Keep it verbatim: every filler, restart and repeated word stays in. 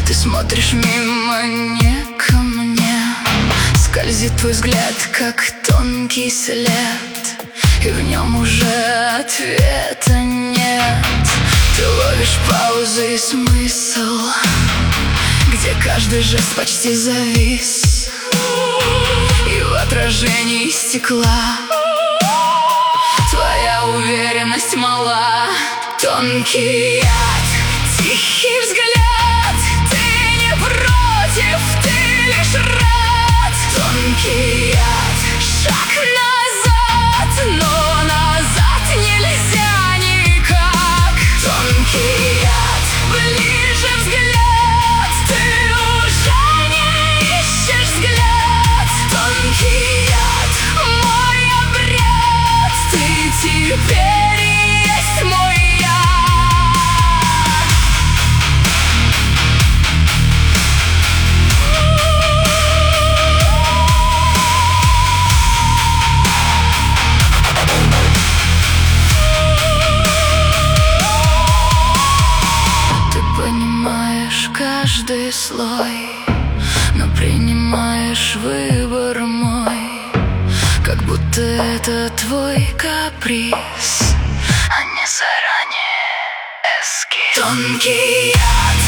Ты смотришь мимо, не ко мне. Скользит твой взгляд, как тонкий след, и в нем уже ответа нет. Ты ловишь паузы и смысл, где каждый жест почти завис, и в отражении стекла твоя уверенность мала. Тонкий яд, тихий взгляд, ты не против, ты лишь рад. Тонкий яд, шаг назад, но назад нельзя никак. Тонкий яд, ближе взгляд, ты уже не ищешь взгляд. Тонкий яд, мой обряд, ты теперь и есть мой яд. Ты понимаешь каждый слой, но принимаешь выбор мой, как будто это твой каприз, а не заранее эскиз. Тонкий яд,